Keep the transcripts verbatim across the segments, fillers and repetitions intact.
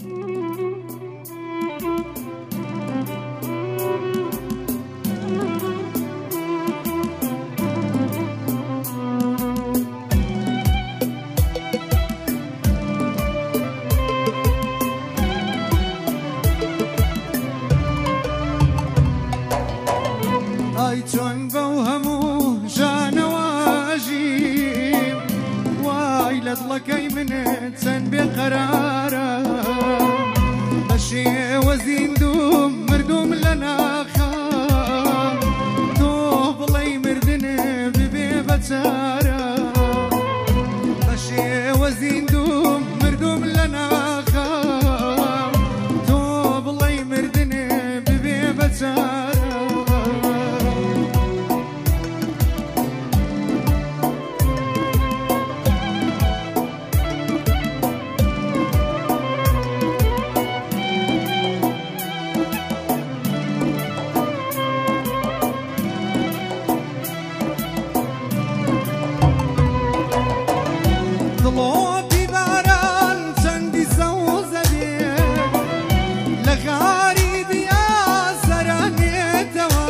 ئای چۆن بەو هەموو ژانەواژیم وای لە دڵەکەی منت چەند بێقەرارە بە شێوە زیندوم مردوم لە ناخەم تۆ بڵێی مردنە ببێ بەچارە بە شێوە زیندوم مردوم لە ناخەم تۆ بڵێی مردنە ببێ بەچارە دڵۆپی باران چەندی سەوزە بێ لە غاریبی ئازەرانێتەوە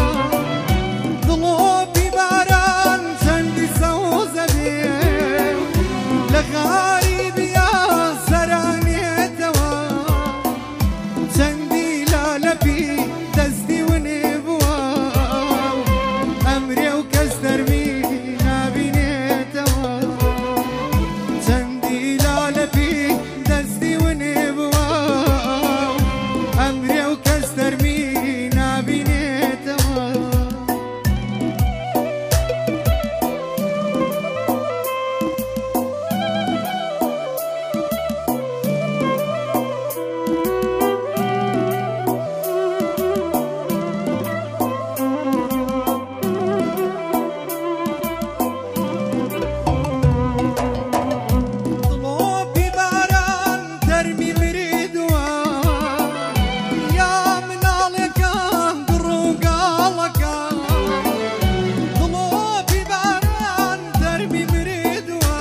دڵۆپی باران چەندی سەوزە بێ لە غاریبی ئازەرانێتەوە چەندی لالەپی دەستی ونێ بووە ئەمرێ و کەس دەرمی نابینێتەوە چەندی لالەپی دەستی ونێ بووە ئەمرێ و کەس دەرمی نابینێتەوە دڵۆپی باران دەرمی مریدووە یا مناڵەکان گڕ و گاڵەکان دڵۆپی باران دەرمی مریدووە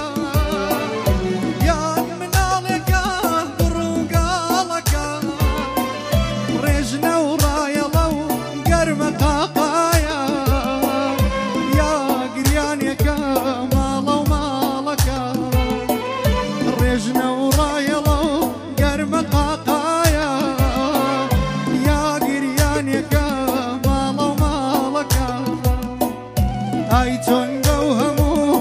یان مناڵەکان گڕ و گاڵەکان ڕێژنە و ڕایەڵە و گەرمە قاقایە یا گریانێکە ماڵە و ماڵەکان ڕێژنە و ڕایەڵە و گەرمە قاقایە یا گریانێکە ماڵە و ماڵەکان ئای چۆن بەو هەموو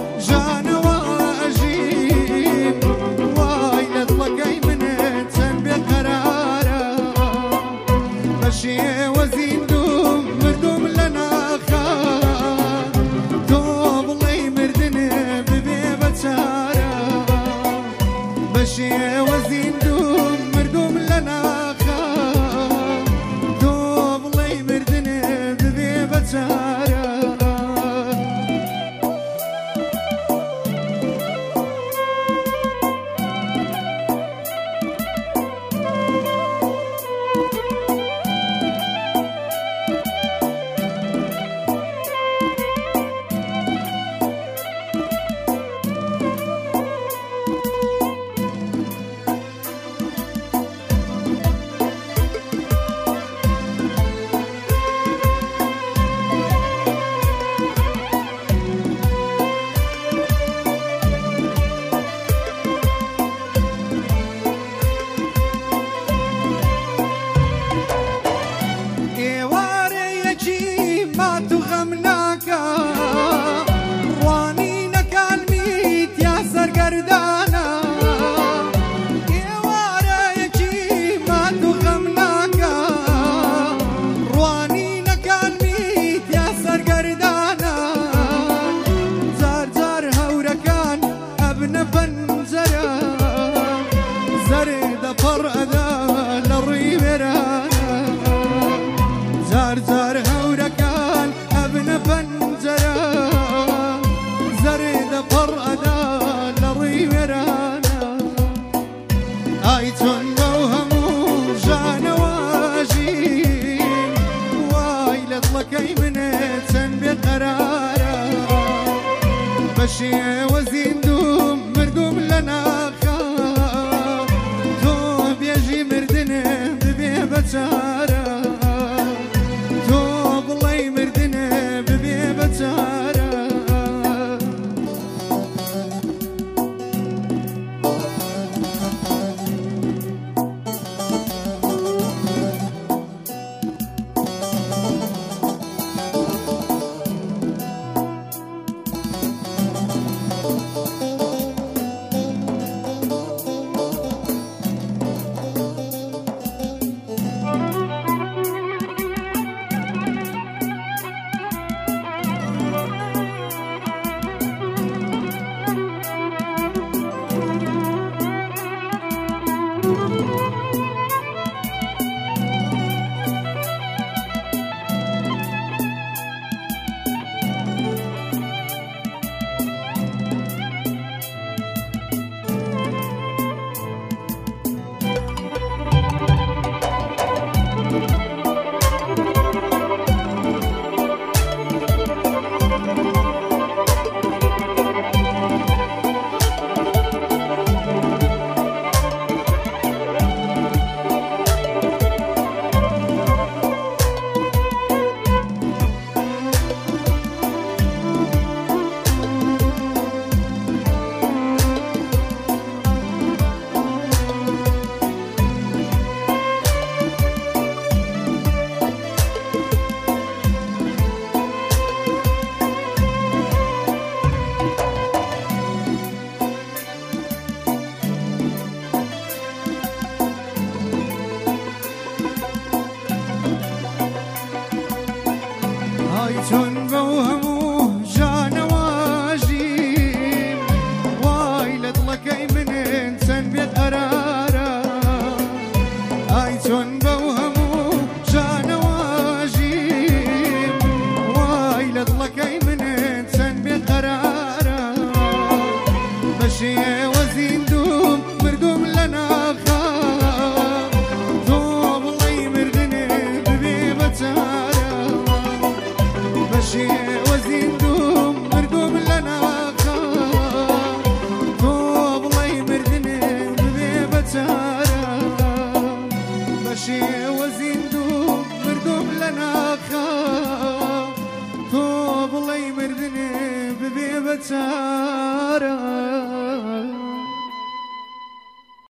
ژانەواژیم وای لە دڵەکەی منت چەند بێقەرارە بە شێوە زیندوم مردوم لە ناخەم تۆ بڵێی مردنە ببێ بەچارە بە شێوە زیندوم مردوم لە ناخەم تۆ بڵێی مردنە ببێ بەچارە ئێوارەیەکی مات و غەم ناکە ڕوانینەکان میتیا سەرگەردانە ئێوارەیەکی مات و غەم ناکە ڕوانینەکان میتیا سەرگەردانە جار جار هەورەکان ئەبنە پەنجەرە زەردە پەڕ ئەدا لە ڕووی وێرانە جار جار هەورەکان ئەبنە پەنجەرە زەردە پەڕ ئەدا لە ڕووی وێرانە ئای چۆن بەو هەموو ژانەواژیم وای لە دڵەکەی منت چەند بێقەرارە بە شێوە زیندوم مردوم لە ناخەم تۆ بێژ وزيندو مردوم لنا خا تو بڵێ مردنێ ببێ بەچارە